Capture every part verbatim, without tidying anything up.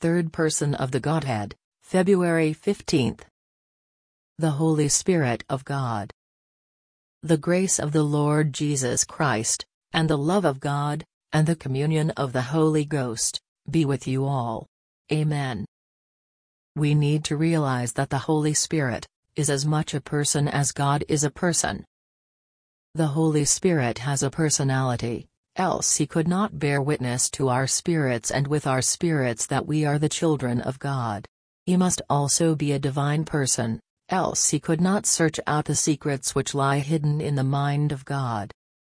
third person of the Godhead, February fifteenth. The Holy Spirit of God. The grace of the Lord Jesus Christ, and the love of God, and the communion of the Holy Ghost, be with you all. Amen. We need to realize that the Holy Spirit is as much a person as God is a person. The Holy Spirit has a personality, else he could not bear witness to our spirits and with our spirits that we are the children of God. He must also be a divine person, else he could not search out the secrets which lie hidden in the mind of God.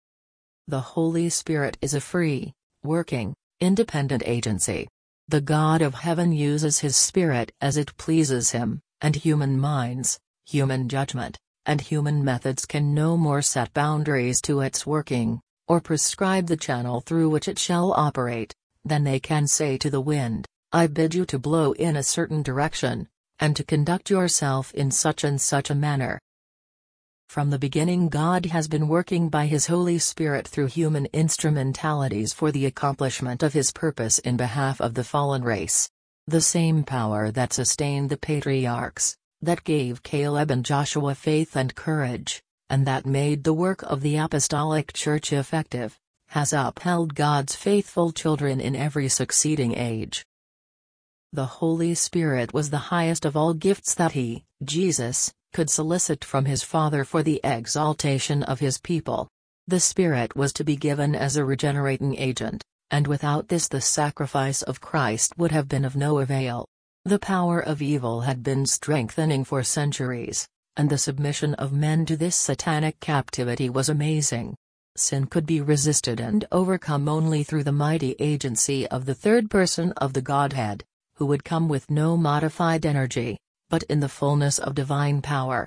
The Holy Spirit is a free, working, independent agency. The God of heaven uses his Spirit as it pleases him, and human minds, human judgment, and human methods can no more set boundaries to its working, or prescribe the channel through which it shall operate, than they can say to the wind, I bid you to blow in a certain direction, and to conduct yourself in such and such a manner. From the beginning God has been working by his Holy Spirit through human instrumentalities for the accomplishment of his purpose in behalf of the fallen race. The same power that sustained the patriarchs, that gave Caleb and Joshua faith and courage, and that made the work of the apostolic church effective, has upheld God's faithful children in every succeeding age. The Holy Spirit was the highest of all gifts that he, Jesus, could solicit from his Father for the exaltation of his people. The Spirit was to be given as a regenerating agent, and without this the sacrifice of Christ would have been of no avail. The power of evil had been strengthening for centuries, and the submission of men to this satanic captivity was amazing. Sin could be resisted and overcome only through the mighty agency of the third person of the Godhead, who would come with no modified energy, but in the fullness of divine power.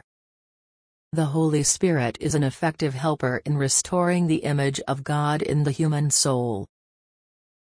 The Holy Spirit is an effective helper in restoring the image of God in the human soul,